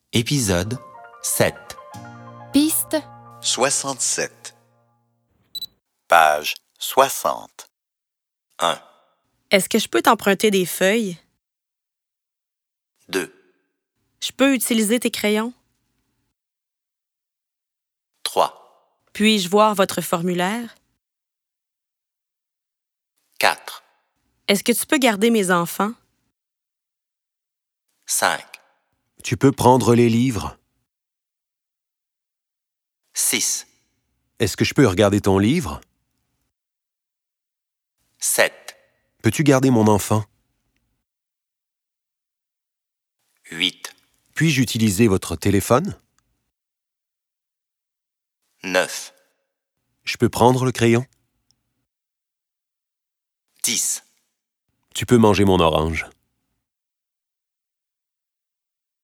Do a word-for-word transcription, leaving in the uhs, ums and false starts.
Épisode sept. Piste soixante-sept. Page soixante. un, Est-ce que je peux t'emprunter des feuilles? deux, Je peux utiliser tes crayons? trois, Puis-je voir votre formulaire? quatre, Est-ce que tu peux garder mes enfants? cinq, Tu peux prendre les livres? six, Est-ce que je peux regarder ton livre? sept, Peux-tu garder mon enfant? huit, Puis-je utiliser votre téléphone? neuf, Je peux prendre le crayon? dix. Tu peux manger mon orange.